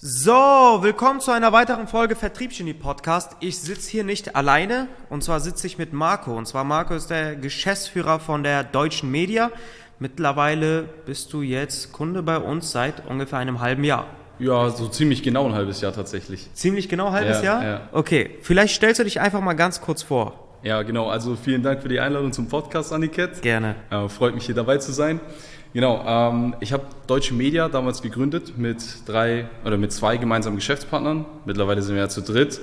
So, willkommen zu einer weiteren Folge Vertriebsgenie Podcast. Ich sitze hier nicht alleine, und zwar sitze ich mit Marco. Und zwar Marco ist der Geschäftsführer von der Deutschen Media. Mittlerweile bist du jetzt Kunde bei uns seit ungefähr einem halben Jahr. Ja, so ziemlich genau ein halbes Jahr tatsächlich. Ziemlich genau ein halbes Jahr? Ja. Okay, vielleicht stellst du dich einfach mal ganz kurz vor. Ja, genau. Also vielen Dank für die Einladung zum Podcast, Aniket. Gerne. Freut mich, hier dabei zu sein. Genau, ich habe Deutsche Media damals gegründet mit zwei gemeinsamen Geschäftspartnern. Mittlerweile sind wir ja zu dritt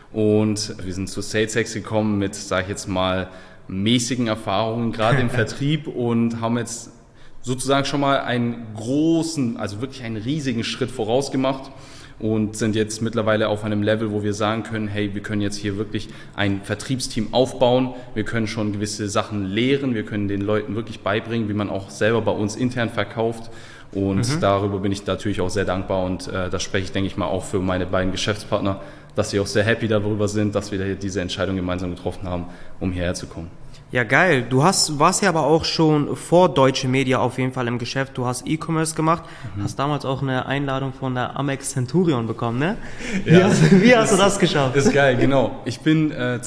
und wir sind zu SalesX gekommen mit, sage ich jetzt mal, mäßigen Erfahrungen, gerade im Vertrieb, und haben jetzt sozusagen schon mal einen großen, also wirklich einen riesigen Schritt voraus gemacht und sind jetzt mittlerweile auf einem Level, wo wir sagen können, hey, wir können jetzt hier wirklich ein Vertriebsteam aufbauen, wir können schon gewisse Sachen lehren, wir können den Leuten wirklich beibringen, wie man auch selber bei uns intern verkauft, und darüber bin ich natürlich auch sehr dankbar, und das spreche ich, denke ich mal, auch für meine beiden Geschäftspartner, dass sie auch sehr happy darüber sind, dass wir diese Entscheidung gemeinsam getroffen haben, um hierher zu kommen. Ja, geil. Du warst ja aber auch schon vor Deutsche Media auf jeden Fall im Geschäft. Du hast E-Commerce gemacht, hast damals auch eine Einladung von der Amex Centurion bekommen, ne? Ja. Wie hast du das geschafft? Ist geil, genau. Ich bin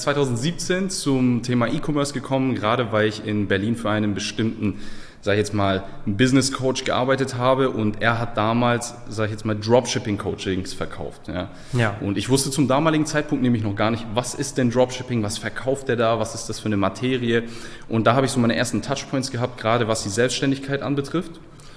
2017 zum Thema E-Commerce gekommen, gerade weil ich in Berlin für einen bestimmten, sage ich jetzt mal, Business Coach gearbeitet habe, und er hat damals, sage ich jetzt mal, Dropshipping Coachings verkauft. Ja. Und ich wusste zum damaligen Zeitpunkt nämlich noch gar nicht, was ist denn Dropshipping, was verkauft er da, was ist das für eine Materie, und da habe ich so meine ersten Touchpoints gehabt, gerade was die Selbstständigkeit anbetrifft,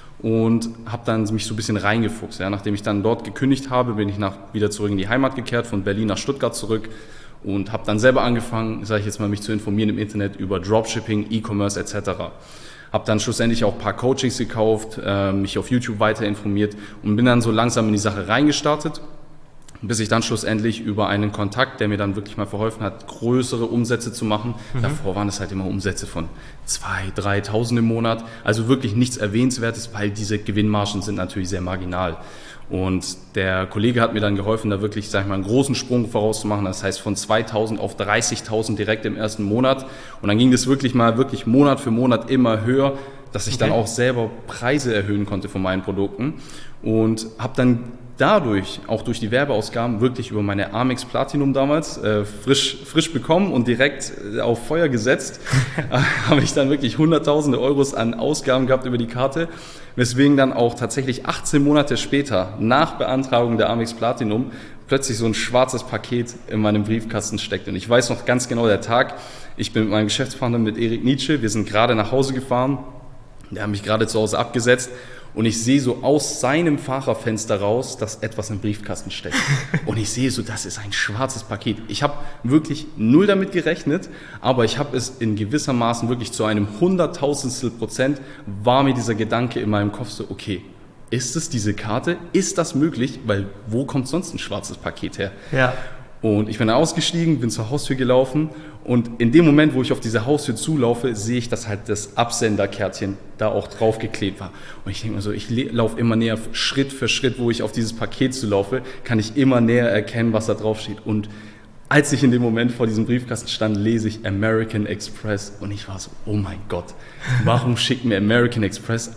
und habe dann mich so ein bisschen reingefuchst. Ja. Nachdem ich dann dort gekündigt habe, bin ich wieder zurück in die Heimat gekehrt, von Berlin nach Stuttgart zurück, und habe dann selber angefangen, sage ich jetzt mal, mich zu informieren im Internet über Dropshipping, E-Commerce etc. Habe dann schlussendlich auch ein paar Coachings gekauft, mich auf YouTube weiter informiert und bin dann so langsam in die Sache reingestartet, bis ich dann schlussendlich über einen Kontakt, der mir dann wirklich mal verholfen hat, größere Umsätze zu machen. Davor waren es halt immer Umsätze von 2.000, 3.000 im Monat, also wirklich nichts Erwähnenswertes, weil diese Gewinnmargen sind natürlich sehr marginal. Und der Kollege hat mir dann geholfen, da wirklich, sag ich mal, einen großen Sprung vorauszumachen. Das heißt, von 2.000 auf 30.000 direkt im ersten Monat. Und dann ging das wirklich Monat für Monat immer höher, dass ich dann auch selber Preise erhöhen konnte von meinen Produkten. Und habe dann dadurch, auch durch die Werbeausgaben, wirklich über meine Amex Platinum damals frisch bekommen und direkt auf Feuer gesetzt, habe ich dann wirklich Hunderttausende Euros an Ausgaben gehabt über die Karte, weswegen dann auch tatsächlich 18 Monate später, nach Beantragung der Amex Platinum, plötzlich so ein schwarzes Paket in meinem Briefkasten steckt. Und ich weiß noch ganz genau der Tag, ich bin mit meinem Geschäftspartner, mit Erik Nietzsche, wir sind gerade nach Hause gefahren, der hat mich gerade zu Hause abgesetzt, und ich sehe so aus seinem Fahrerfenster raus, dass etwas im Briefkasten steckt. Und ich sehe so, das ist ein schwarzes Paket. Ich habe wirklich null damit gerechnet, aber ich habe es in gewissermaßen wirklich zu einem 100.000% war mir dieser Gedanke in meinem Kopf so, okay, ist es diese Karte? Ist das möglich? Weil wo kommt sonst ein schwarzes Paket her? Ja. Und ich bin bin zur Haustür gelaufen, und in dem Moment, wo ich auf diese Haustür zulaufe, sehe ich, dass halt das Absenderkärtchen da auch draufgeklebt war. Und ich denke mir so, ich laufe immer näher, Schritt für Schritt, wo ich auf dieses Paket zulaufe, kann ich immer näher erkennen, was da drauf steht. Und als ich in dem Moment vor diesem Briefkasten stand, lese ich American Express, und ich war so, oh mein Gott, warum schickt mir American Express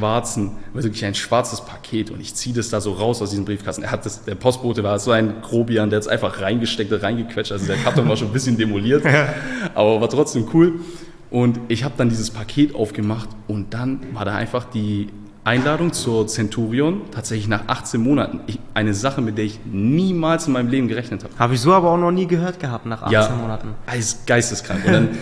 wirklich ein schwarzes Paket, und ich ziehe das da so raus aus diesem Briefkasten. Der Postbote war so ein Grobian, der hat es einfach reingesteckt, reingequetscht, also der Karton war schon ein bisschen demoliert, aber war trotzdem cool. Und ich habe dann dieses Paket aufgemacht, und dann war da einfach die Einladung zur Centurion, tatsächlich nach 18 Monaten. Eine Sache, mit der ich niemals in meinem Leben gerechnet habe. Habe ich so aber auch noch nie gehört gehabt, nach 18 Monaten. Geisteskrank. Und dann,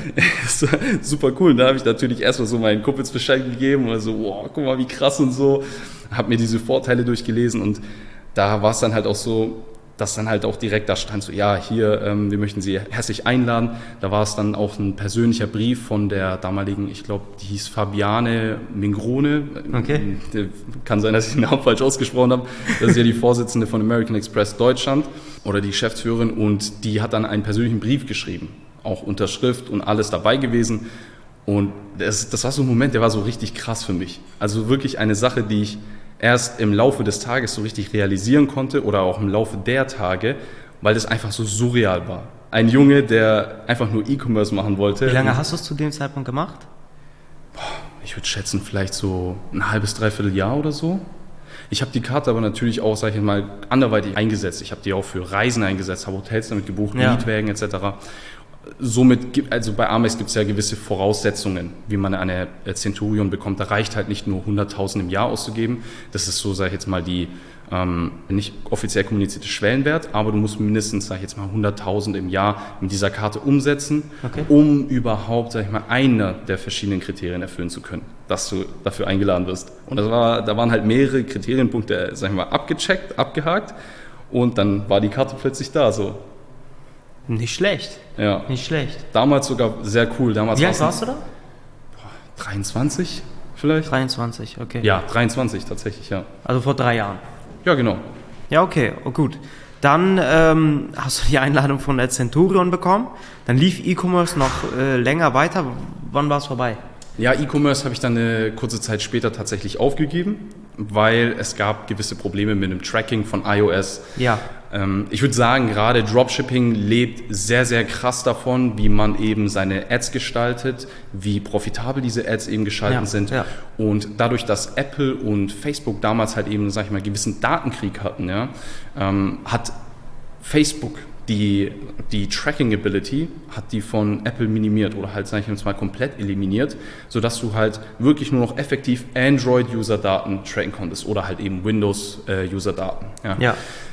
super cool. Und da habe ich natürlich erstmal so meinen Kumpels Bescheid gegeben und so, wow, guck mal, wie krass und so. Habe mir diese Vorteile durchgelesen, und da war es dann halt auch so, dass dann halt auch direkt da stand, so, ja, hier, wir möchten Sie herzlich einladen. Da war es dann auch ein persönlicher Brief von der damaligen, ich glaube, die hieß Fabiane Mingrone. Okay. Kann sein, dass ich den Namen falsch ausgesprochen habe. Das ist ja die Vorsitzende von American Express Deutschland oder die Geschäftsführerin, und die hat dann einen persönlichen Brief geschrieben. Auch Unterschrift und alles dabei gewesen. Und das war so ein Moment, der war so richtig krass für mich. Also wirklich eine Sache, die ich erst im Laufe des Tages so richtig realisieren konnte, oder auch im Laufe der Tage, weil das einfach so surreal war. Ein Junge, der einfach nur E-Commerce machen wollte. Wie lange hast du es zu dem Zeitpunkt gemacht? Ich würde schätzen, vielleicht so ein halbes, dreiviertel Jahr oder so. Ich habe die Karte aber natürlich auch, sage ich mal, anderweitig eingesetzt. Ich habe die auch für Reisen eingesetzt, habe Hotels damit gebucht, Mietwägen etc. Somit, also bei Amex gibt es ja gewisse Voraussetzungen, wie man eine Centurion bekommt. Da reicht halt nicht nur 100.000 im Jahr auszugeben. Das ist so, sage ich jetzt mal, die nicht offiziell kommunizierte Schwellenwert, aber du musst mindestens, sage ich jetzt mal, 100.000 im Jahr mit dieser Karte umsetzen, um überhaupt, sage ich mal, einer der verschiedenen Kriterien erfüllen zu können, dass du dafür eingeladen wirst. Und da waren halt mehrere Kriterienpunkte, sage ich mal, abgecheckt, abgehakt und dann war die Karte plötzlich da, so. Nicht schlecht. Ja. Nicht schlecht. Damals sogar sehr cool. Damals Wie alt warst du da? 23 vielleicht? 23, okay. Ja, 23 tatsächlich, ja. Also vor 3 Jahren. Ja, genau. Ja, okay, oh, gut. Dann hast du die Einladung von der Centurion bekommen. Dann lief E-Commerce noch länger weiter. Wann war es vorbei? Ja, E-Commerce habe ich dann eine kurze Zeit später tatsächlich aufgegeben, weil es gab gewisse Probleme mit dem Tracking von iOS. Ja. Ich würde sagen, gerade Dropshipping lebt sehr, sehr krass davon, wie man eben seine Ads gestaltet, wie profitabel diese Ads eben geschaltet sind. Ja. Und dadurch, dass Apple und Facebook damals halt eben, sag ich mal, gewissen Datenkrieg hatten, ja, hat Facebook die Tracking-Ability hat die von Apple minimiert oder halt, sage ich jetzt mal, komplett eliminiert, sodass du halt wirklich nur noch effektiv Android-User-Daten tracken konntest oder halt eben Windows-User-Daten. Ja.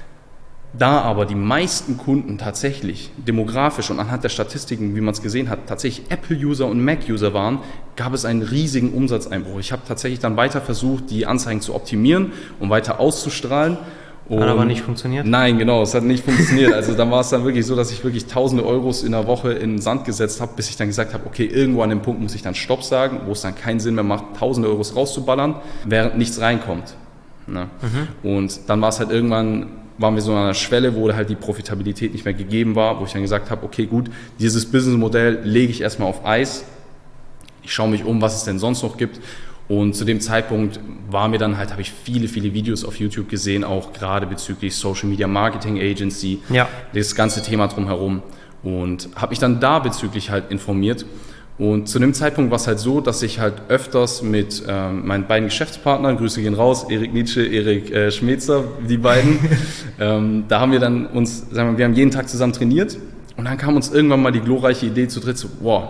Da aber die meisten Kunden tatsächlich demografisch und anhand der Statistiken, wie man es gesehen hat, tatsächlich Apple-User und Mac-User waren, gab es einen riesigen Umsatzeinbruch. Ich habe tatsächlich dann weiter versucht, die Anzeigen zu optimieren und weiter auszustrahlen. Hat aber nicht funktioniert? Nein, genau, es hat nicht funktioniert. Also dann war es dann wirklich so, dass ich wirklich tausende Euros in der Woche in den Sand gesetzt habe, bis ich dann gesagt habe, okay, irgendwo an dem Punkt muss ich dann Stopp sagen, wo es dann keinen Sinn mehr macht, tausende Euros rauszuballern, während nichts reinkommt. Ne? Und dann war es halt irgendwann, waren wir so an einer Schwelle, wo halt die Profitabilität nicht mehr gegeben war, wo ich dann gesagt habe, okay, gut, dieses Businessmodell lege ich erstmal auf Eis. Ich schaue mich um, was es denn sonst noch gibt. Und zu dem Zeitpunkt habe ich viele, viele Videos auf YouTube gesehen, auch gerade bezüglich Social Media Marketing Agency, das ganze Thema drumherum. Und habe mich dann da bezüglich halt informiert. Und zu dem Zeitpunkt war es halt so, dass ich halt öfters mit meinen beiden Geschäftspartnern, Grüße gehen raus, Erik Nietzsche, Erik Schmetzer, die beiden, da haben wir dann wir haben jeden Tag zusammen trainiert und dann kam uns irgendwann mal die glorreiche Idee zu dritt, so, wow,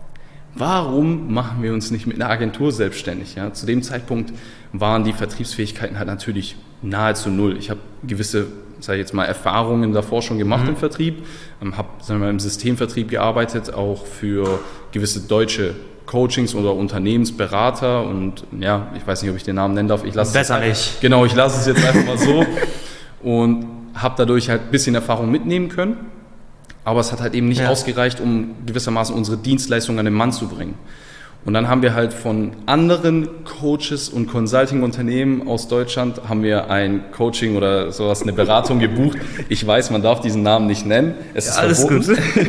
warum machen wir uns nicht mit einer Agentur selbstständig? Ja? Zu dem Zeitpunkt waren die Vertriebsfähigkeiten halt natürlich nahezu null. Ich habe gewisse, sage ich jetzt mal, Erfahrungen davor schon gemacht im Vertrieb, habe im Systemvertrieb gearbeitet, auch für gewisse deutsche Coachings oder Unternehmensberater und ja, ich weiß nicht, ob ich den Namen nennen darf. Ich lasse Besser nicht. Genau, ich lasse es jetzt einfach mal so und habe dadurch halt ein bisschen Erfahrung mitnehmen können. Aber es hat halt eben nicht ausgereicht, um gewissermaßen unsere Dienstleistung an den Mann zu bringen. Und dann haben wir halt von anderen Coaches und Consulting-Unternehmen aus Deutschland haben wir ein Coaching oder sowas, eine Beratung gebucht. Ich weiß, man darf diesen Namen nicht nennen. Es ist alles verboten. Gut.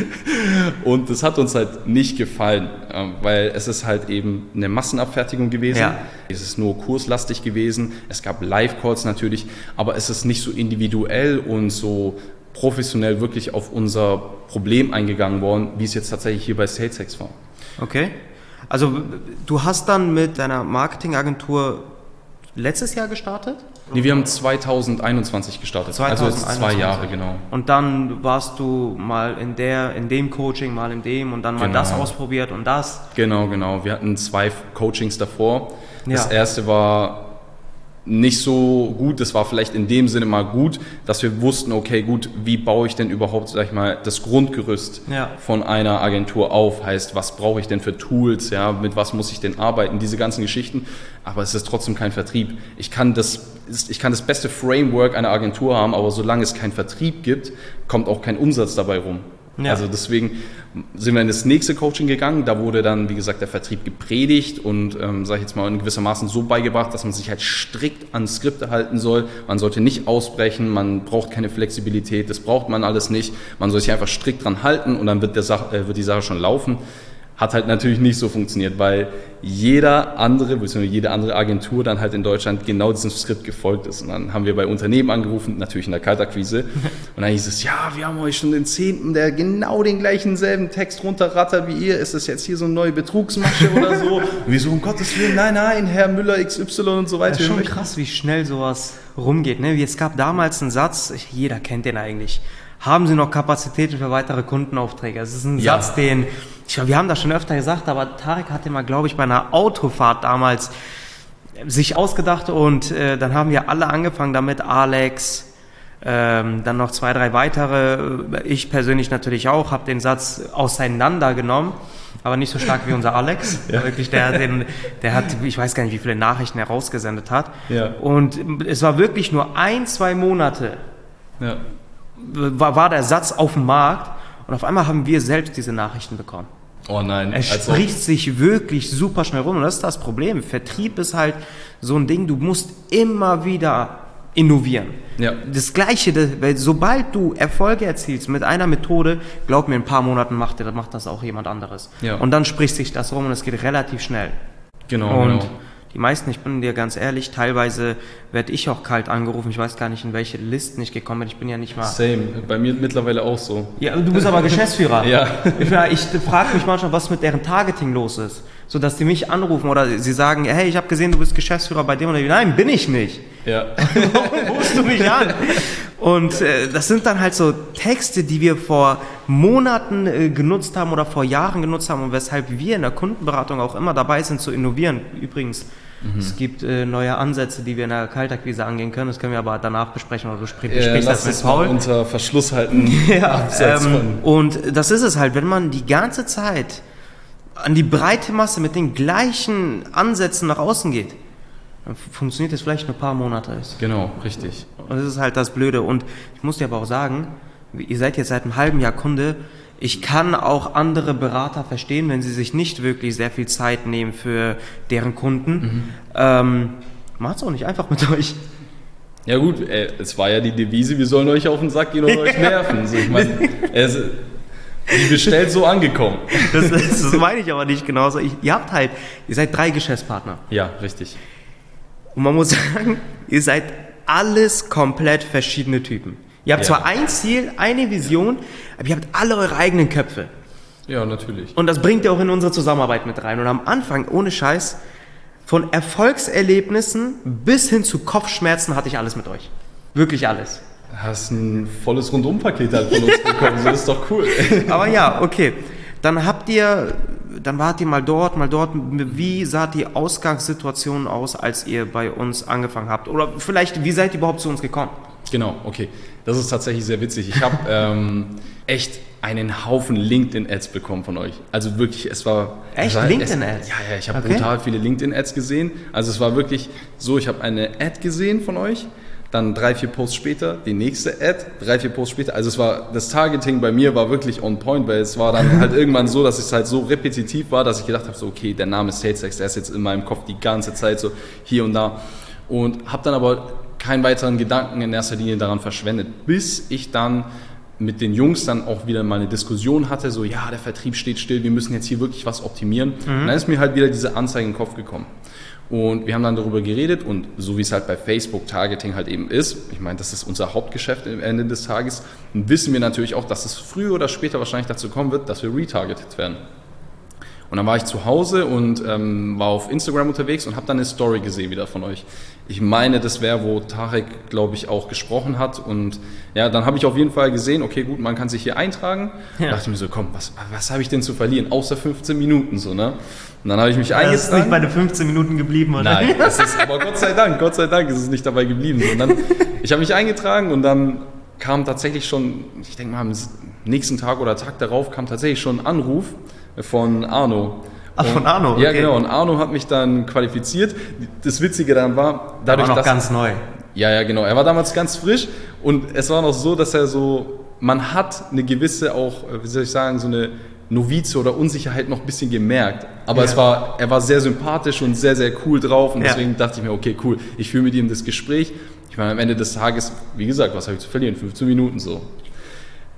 Und das hat uns halt nicht gefallen, weil es ist halt eben eine Massenabfertigung gewesen. Ja. Es ist nur kurslastig gewesen. Es gab Live-Calls natürlich, aber es ist nicht so individuell und so professionell wirklich auf unser Problem eingegangen worden, wie es jetzt tatsächlich hier bei SalesX war. Okay. Also du hast dann mit deiner Marketingagentur letztes Jahr gestartet? Nee, wir haben 2021 gestartet. 2021. Also 2 Jahre, genau. Und dann warst du mal in dem Coaching, mal in dem und dann mal das ausprobiert und das? Genau. Wir hatten 2 Coachings davor. Das erste war nicht so gut, das war vielleicht in dem Sinne mal gut, dass wir wussten, okay, gut, wie baue ich denn überhaupt, sag ich mal, das Grundgerüst von einer Agentur auf, heißt, was brauche ich denn für Tools, ja, mit was muss ich denn arbeiten, diese ganzen Geschichten, aber es ist trotzdem kein Vertrieb. Ich kann das beste Framework einer Agentur haben, aber solange es keinen Vertrieb gibt, kommt auch kein Umsatz dabei rum. Ja. Also deswegen sind wir in das nächste Coaching gegangen, da wurde dann, wie gesagt, der Vertrieb gepredigt und, sage ich jetzt mal, in gewissermaßen so beigebracht, dass man sich halt strikt an Skripte halten soll, man sollte nicht ausbrechen, man braucht keine Flexibilität, das braucht man alles nicht, man soll sich einfach strikt dran halten und dann wird die Sache schon laufen. Hat halt natürlich nicht so funktioniert, weil jede andere Agentur dann halt in Deutschland genau diesem Skript gefolgt ist. Und dann haben wir bei Unternehmen angerufen, natürlich in der Kaltakquise. Und dann hieß es, ja, wir haben euch schon den 10., der genau den gleichen selben Text runterrattert wie ihr. Ist das jetzt hier so eine neue Betrugsmasche oder so? Und wir so, um Gottes Willen, nein, Herr Müller XY und so weiter. Das ist schon krass, wie schnell sowas rumgeht. Ne? Es gab damals einen Satz, jeder kennt den eigentlich. Haben Sie noch Kapazitäten für weitere Kundenaufträge? Das ist ein Satz, den, wir haben das schon öfter gesagt, aber Tarek hatte mal, glaube ich, bei einer Autofahrt damals sich ausgedacht und dann haben wir alle angefangen damit, Alex, dann noch 2, 3 weitere, ich persönlich natürlich auch, habe den Satz auseinandergenommen, aber nicht so stark wie unser Alex. Ja. Wirklich, der hat, ich weiß gar nicht, wie viele Nachrichten er rausgesendet hat. Ja. Und es war wirklich nur 1, 2 Monate. Ja. War der Satz auf dem Markt und auf einmal haben wir selbst diese Nachrichten bekommen. Oh nein. Es spricht sich wirklich super schnell rum und das ist das Problem. Vertrieb ist halt so ein Ding, du musst immer wieder innovieren. Ja. Das Gleiche, weil sobald du Erfolge erzielst mit einer Methode, glaub mir, in ein paar Monaten macht das auch jemand anderes. Ja. Und dann spricht sich das rum und es geht relativ schnell. Genau. Die meisten, ich bin dir ganz ehrlich, teilweise werde ich auch kalt angerufen. Ich weiß gar nicht, in welche Listen ich gekommen bin. Ich bin ja nicht mal... Same, bei mir mittlerweile auch so. Ja, du bist aber Geschäftsführer. Ja. Ich frage mich manchmal, was mit deren Targeting los ist. So, dass die mich anrufen oder sie sagen, hey, ich habe gesehen, du bist Geschäftsführer bei dem oder dem. Nein, bin ich nicht. Ja. Warum rufst du mich an? Und das sind dann halt so Texte, die wir vor Monaten genutzt haben oder vor Jahren genutzt haben und weshalb wir in der Kundenberatung auch immer dabei sind zu innovieren. Übrigens, es gibt neue Ansätze, die wir in der Kaltakquise angehen können. Das können wir aber danach besprechen oder du sprichst das mit Paul. Unter Verschluss halten. Ja, und das ist es halt, wenn man die ganze Zeit an die breite Masse mit den gleichen Ansätzen nach außen geht, dann funktioniert das vielleicht nur ein paar Monate. Genau, richtig. Und das ist halt das Blöde. Und ich muss dir aber auch sagen, ihr seid jetzt seit einem halben Jahr Kunde. Ich kann auch andere Berater verstehen, wenn sie sich nicht wirklich sehr viel Zeit nehmen für deren Kunden. Macht's auch nicht einfach mit euch. Ja gut, es war ja die Devise, wir sollen euch auf den Sack gehen und euch nerven. So, ich meine, wie bestellt so angekommen. Das meine ich aber nicht genauso. Ihr seid 3 Geschäftspartner. Ja, richtig. Und man muss sagen, ihr seid alles komplett verschiedene Typen. Ihr habt zwar ein Ziel, eine Vision, aber ihr habt alle eure eigenen Köpfe. Ja, natürlich. Und das bringt ihr auch in unsere Zusammenarbeit mit rein. Und am Anfang, ohne Scheiß, von Erfolgserlebnissen bis hin zu Kopfschmerzen hatte ich alles mit euch. Wirklich alles. Hast ein volles Rundumpaket halt von uns bekommen, so ist doch cool. Aber ja, okay. Dann wart ihr mal dort. Wie sah die Ausgangssituation aus, als ihr bei uns angefangen habt? Oder vielleicht, wie seid ihr überhaupt zu uns gekommen? Genau, okay. Das ist tatsächlich sehr witzig. Ich habe echt einen Haufen LinkedIn-Ads bekommen von euch. Also wirklich, es war... Echt? LinkedIn-Ads? Ja, ich habe brutal viele LinkedIn-Ads gesehen. Also es war wirklich so, ich habe eine Ad gesehen von euch, dann 3, 4 Posts später, die nächste Ad, 3, 4 Posts später. Also das Targeting bei mir war wirklich on point, weil es war dann halt irgendwann so, dass es halt so repetitiv war, dass ich gedacht habe, so okay, der Name SalesX, der ist jetzt in meinem Kopf die ganze Zeit so hier und da. Und habe dann aber keinen weiteren Gedanken in erster Linie daran verschwendet, bis ich dann mit den Jungs dann auch wieder mal eine Diskussion hatte, so ja, der Vertrieb steht still, wir müssen jetzt hier wirklich was optimieren. Und dann ist mir halt wieder diese Anzeige in den Kopf gekommen. Und wir haben dann darüber geredet und so wie es halt bei Facebook Targeting halt eben ist, ich meine, das ist unser Hauptgeschäft am Ende des Tages, wissen wir natürlich auch, dass es früher oder später wahrscheinlich dazu kommen wird, dass wir retargetet werden. Und dann war ich zu Hause und war auf Instagram unterwegs und habe dann eine Story gesehen wieder von euch. Ich meine, das wäre, wo Tarek, glaube ich, auch gesprochen hat. Und ja, dann habe ich auf jeden Fall gesehen, okay, gut, man kann sich hier eintragen. Ja. Da dachte ich mir so, komm, was habe ich denn zu verlieren? Außer 15 Minuten so, ne? Und dann habe ich mich eingetragen. Das ist nicht bei den 15 Minuten geblieben, oder? Nein, aber Gott sei Dank ist es nicht dabei geblieben. Und dann, ich habe mich eingetragen und dann kam tatsächlich schon, ich denke mal am nächsten Tag oder Tag darauf kam tatsächlich schon ein Anruf von Arno. Ach, von Arno? Okay. Ja, genau. Und Arno hat mich dann qualifiziert. Das Witzige dann war, dadurch, dass... ganz neu. Ja, genau. Er war damals ganz frisch und es war noch so, dass er so... Man hat eine gewisse auch, wie soll ich sagen, so eine Novize oder Unsicherheit noch ein bisschen gemerkt. Aber er war sehr sympathisch und sehr, sehr cool drauf und deswegen dachte ich mir, okay, cool, ich führe mit ihm das Gespräch. Ich meine, am Ende des Tages, wie gesagt, was habe ich zu verlieren? 15 Minuten so.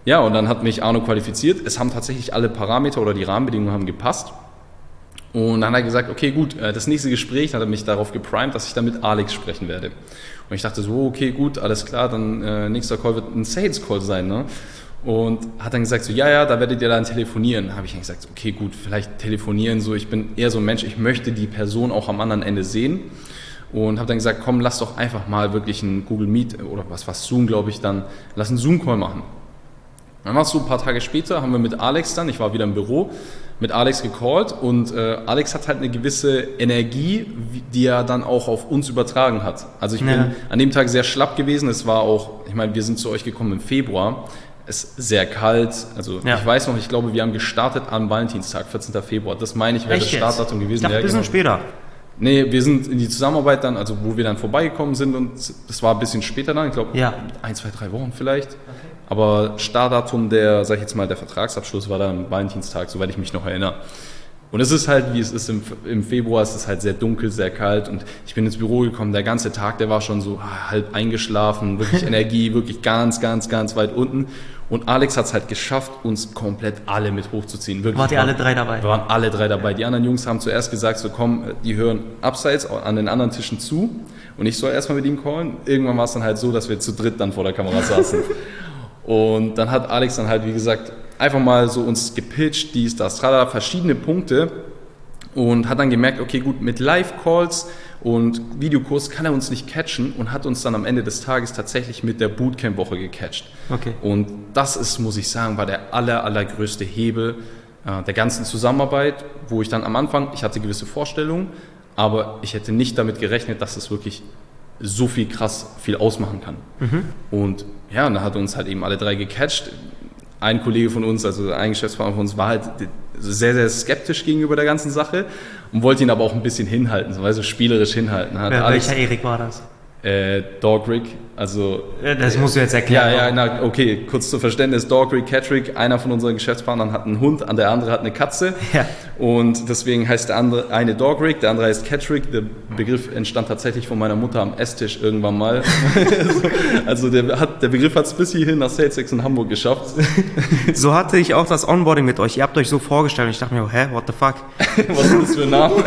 Ja, und dann hat mich Arno qualifiziert. Es haben tatsächlich alle Parameter oder die Rahmenbedingungen haben gepasst. Und dann hat er gesagt, okay, gut, das nächste Gespräch, hat er mich darauf geprimed, dass ich dann mit Alex sprechen werde. Und ich dachte so, okay, gut, alles klar, dann nächster Call wird ein Sales Call sein, ne? Und hat dann gesagt so, ja, da werdet ihr dann telefonieren. Da habe ich dann gesagt, okay, gut, vielleicht telefonieren, so, ich bin eher so ein Mensch, ich möchte die Person auch am anderen Ende sehen. Und habe dann gesagt, komm, lass doch einfach mal wirklich ein Google Meet oder was Zoom, glaube ich, dann, lass einen Zoom-Call machen. Dann war es so, ein paar Tage später, haben wir mit Alex dann, ich war wieder im Büro, mit Alex gecallt und Alex hat halt eine gewisse Energie, die er dann auch auf uns übertragen hat. Also ich bin an dem Tag sehr schlapp gewesen, es war auch, ich meine, wir sind zu euch gekommen im Februar, es ist sehr kalt, also ich weiß noch, ich glaube, wir haben gestartet am Valentinstag, 14. Februar, das meine ich, wäre das Startdatum gewesen. Ich dachte, ein bisschen später. Nee, wir sind in die Zusammenarbeit dann, also wo wir dann vorbeigekommen sind und das war ein bisschen später dann, ich glaube 1, 2, 3 Wochen vielleicht. Okay. Aber Startdatum der, sag ich jetzt mal, der Vertragsabschluss war dann am Valentinstag, soweit ich mich noch erinnere. Und es ist halt, wie es ist im Februar, es ist halt sehr dunkel, sehr kalt und ich bin ins Büro gekommen, der ganze Tag, der war schon so halb eingeschlafen, wirklich Energie, wirklich ganz, ganz, ganz weit unten. Und Alex hat es halt geschafft, uns komplett alle mit hochzuziehen. Wirklich, wart ihr alle drei dabei? Wir waren alle drei dabei. Die anderen Jungs haben zuerst gesagt, so komm, die hören abseits an den anderen Tischen zu und ich soll erstmal mit ihm callen. Irgendwann war es dann halt so, dass wir zu dritt dann vor der Kamera saßen. Und dann hat Alex dann halt, wie gesagt, einfach mal so uns gepitcht, dies, das, tralala, verschiedene Punkte und hat dann gemerkt, okay, gut, mit Live-Calls und Videokurs kann er uns nicht catchen und hat uns dann am Ende des Tages tatsächlich mit der Bootcamp-Woche gecatcht. Okay. Und das ist, muss ich sagen, war der allergrößte Hebel der ganzen Zusammenarbeit, wo ich dann am Anfang, ich hatte gewisse Vorstellungen, aber ich hätte nicht damit gerechnet, dass es wirklich so viel ausmachen kann. Mhm. Und ja, und da hat uns halt eben alle drei gecatcht. Ein Kollege von uns, also ein Geschäftspartner von uns, war halt sehr, sehr skeptisch gegenüber der ganzen Sache und wollte ihn aber auch ein bisschen hinhalten, so spielerisch hinhalten. Welcher Erik war das? Dogrick, also... Das musst du jetzt erklären. Ja, okay, kurz zum Verständnis, Dogrick, Catrick, einer von unseren Geschäftspartnern hat einen Hund, der andere hat eine Katze und deswegen heißt der eine Dogrick, der andere heißt Catrick, der Begriff entstand tatsächlich von meiner Mutter am Esstisch irgendwann mal. Also der Begriff hat es bis hierhin nach SalesX in Hamburg geschafft. So hatte ich auch das Onboarding mit euch, ihr habt euch so vorgestellt und ich dachte mir, what the fuck? Was ist das für ein Name?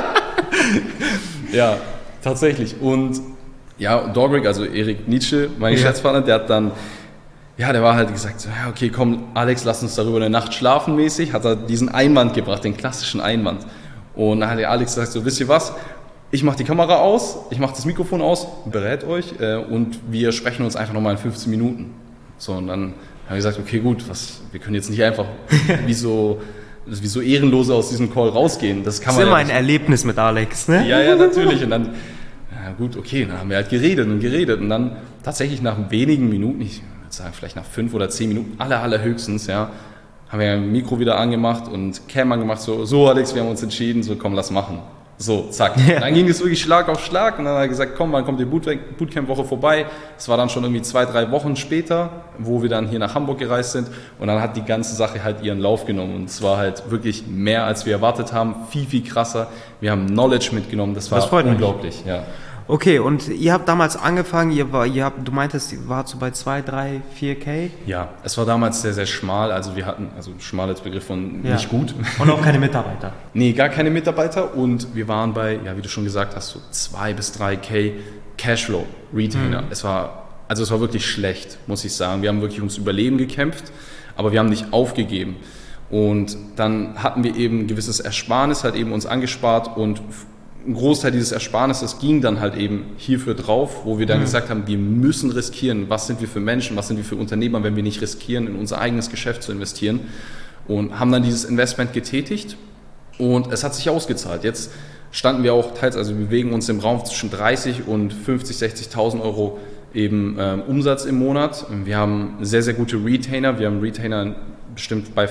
Ja, tatsächlich und... Ja, Dogrick, also Erik Nietzsche, mein Geschäftspartner, der hat dann, der war halt gesagt, so, ja, okay, komm, Alex, lass uns darüber eine Nacht schlafen mäßig, hat er diesen Einwand gebracht, den klassischen Einwand. Und dann hat der Alex gesagt, so, wisst ihr was, ich mache die Kamera aus, ich mache das Mikrofon aus, berät euch und wir sprechen uns einfach nochmal in 15 Minuten. So, und dann haben wir gesagt, okay, gut, wir können jetzt nicht einfach wie so Ehrenlose aus diesem Call rausgehen. Das kann man ist immer ein Erlebnis mit Alex, ne? Ja, natürlich. Und dann, gut, okay, dann haben wir halt geredet und dann tatsächlich nach wenigen Minuten, ich würde sagen vielleicht nach 5 oder 10 Minuten, allerhöchstens, haben wir ein Mikro wieder angemacht und Cam angemacht, so Alex, wir haben uns entschieden, so komm, lass machen. So, zack. Ja. Dann ging es wirklich Schlag auf Schlag und dann hat er gesagt, komm, wann kommt die Bootcamp-Woche vorbei? Das war dann schon irgendwie 2, 3 Wochen später, wo wir dann hier nach Hamburg gereist sind und dann hat die ganze Sache halt ihren Lauf genommen und es war halt wirklich mehr, als wir erwartet haben, viel krasser. Wir haben Knowledge mitgenommen, das war unglaublich. Ja. Okay, und ihr habt damals angefangen, du meintest, ihr wart so bei 2, 3, 4K? Ja, es war damals sehr, sehr schmal, also wir hatten, schmal als Begriff von nicht gut. Und auch keine Mitarbeiter? Nee, gar keine Mitarbeiter und wir waren bei, wie du schon gesagt hast, so 2 bis 3K Cashflow, Retainer. Es war wirklich schlecht, muss ich sagen. Wir haben wirklich ums Überleben gekämpft, aber wir haben nicht aufgegeben. Und dann hatten wir eben ein gewisses Ersparnis halt eben uns angespart und ein Großteil dieses Ersparnisses ging dann halt eben hierfür drauf, wo wir dann gesagt haben, wir müssen riskieren. Was sind wir für Menschen, was sind wir für Unternehmer, wenn wir nicht riskieren, in unser eigenes Geschäft zu investieren? Und haben dann dieses Investment getätigt und es hat sich ausgezahlt. Jetzt standen wir auch teils, wir bewegen uns im Raum zwischen 30 und 50, 60.000 Euro eben Umsatz im Monat. Wir haben sehr, sehr gute Retainer. Wir haben Retainer bestimmt bei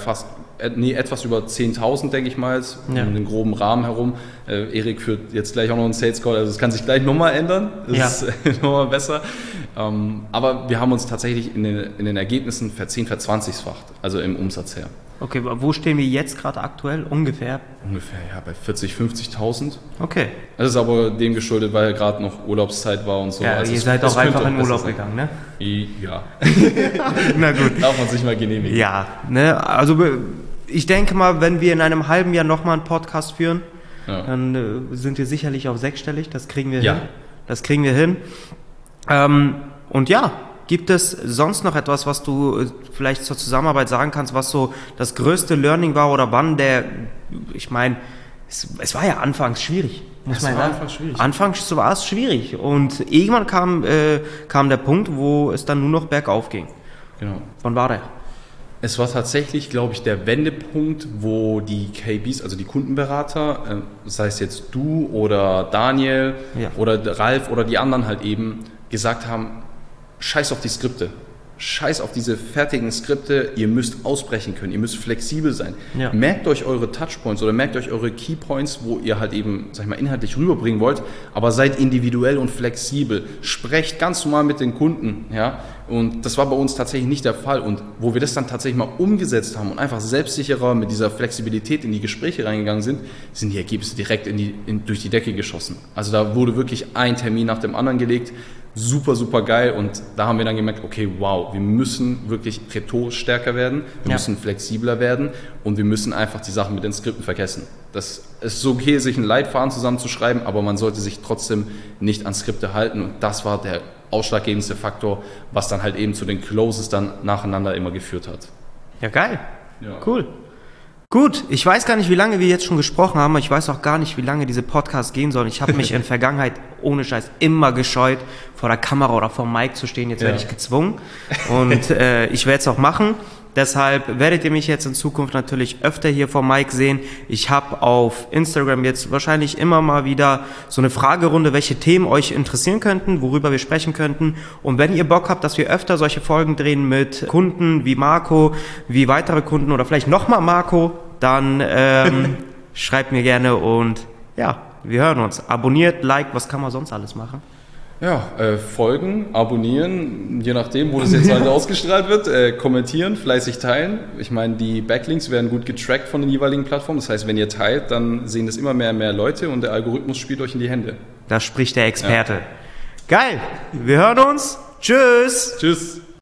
etwas über 10.000, denke ich mal, um den groben Rahmen herum. Erik führt jetzt gleich auch noch einen Sales Call, also es kann sich gleich nochmal ändern, das ist nochmal besser. Aber wir haben uns tatsächlich in den Ergebnissen ver10-, ver20-facht, also im Umsatz her. Okay, wo stehen wir jetzt gerade aktuell? Ungefähr, ja, bei 40.000, 50.000. Okay. Das ist aber dem geschuldet, weil gerade noch Urlaubszeit war und so. Ja, also ihr seid auch einfach in Urlaub gegangen, ne? Ja. Na gut. Darf man sich mal genehmigen. Ja, ne, also ich denke mal, wenn wir in einem halben Jahr nochmal einen Podcast führen, dann sind wir sicherlich auf sechsstellig, das kriegen wir hin. Das kriegen wir hin. Und ja, gibt es sonst noch etwas, was du vielleicht zur Zusammenarbeit sagen kannst, was so das größte Learning war oder wann ich meine, es war ja anfangs schwierig, muss man sagen. Anfangs war es schwierig und irgendwann kam der Punkt, wo es dann nur noch bergauf ging. Genau. Wann war der? Es war tatsächlich, glaube ich, der Wendepunkt, wo die KBs, also die Kundenberater, sei es jetzt du oder Daniel oder Ralf oder die anderen halt eben gesagt haben, scheiß auf die Skripte, scheiß auf diese fertigen Skripte, ihr müsst ausbrechen können, ihr müsst flexibel sein. Ja. Merkt euch eure Touchpoints oder merkt euch eure Keypoints, wo ihr halt eben, sag ich mal, inhaltlich rüberbringen wollt, aber seid individuell und flexibel. Sprecht ganz normal mit den Kunden, ja. Und das war bei uns tatsächlich nicht der Fall. Und wo wir das dann tatsächlich mal umgesetzt haben und einfach selbstsicherer mit dieser Flexibilität in die Gespräche reingegangen sind, sind die Ergebnisse direkt durch die Decke geschossen. Also da wurde wirklich ein Termin nach dem anderen gelegt. Super, super geil. Und da haben wir dann gemerkt, okay, wow, wir müssen wirklich rhetorisch stärker werden, wir müssen flexibler werden und wir müssen einfach die Sachen mit den Skripten vergessen. Das ist okay, sich einen Leitfaden zusammenzuschreiben, aber man sollte sich trotzdem nicht an Skripte halten. Und das war der ausschlaggebendste Faktor, was dann halt eben zu den Closes dann nacheinander immer geführt hat. Ja, geil. Ja. Cool. Gut, ich weiß gar nicht, wie lange wir jetzt schon gesprochen haben. Ich weiß auch gar nicht, wie lange diese Podcasts gehen sollen. Ich habe mich in Vergangenheit, ohne Scheiß, immer gescheut, vor der Kamera oder vor dem Mic zu stehen. Jetzt werde ich gezwungen und ich werde es auch machen. Deshalb werdet ihr mich jetzt in Zukunft natürlich öfter hier vor Mic sehen. Ich habe auf Instagram jetzt wahrscheinlich immer mal wieder so eine Fragerunde, welche Themen euch interessieren könnten, worüber wir sprechen könnten. Und wenn ihr Bock habt, dass wir öfter solche Folgen drehen mit Kunden wie Marco, wie weitere Kunden oder vielleicht nochmal Marco, dann schreibt mir gerne und ja, wir hören uns. Abonniert, like, was kann man sonst alles machen? Ja, folgen, abonnieren, je nachdem, wo das jetzt halt ausgestrahlt wird, kommentieren, fleißig teilen. Ich meine, die Backlinks werden gut getrackt von den jeweiligen Plattformen. Das heißt, wenn ihr teilt, dann sehen das immer mehr und mehr Leute und der Algorithmus spielt euch in die Hände. Da spricht der Experte. Ja. Geil, wir hören uns. Tschüss. Tschüss.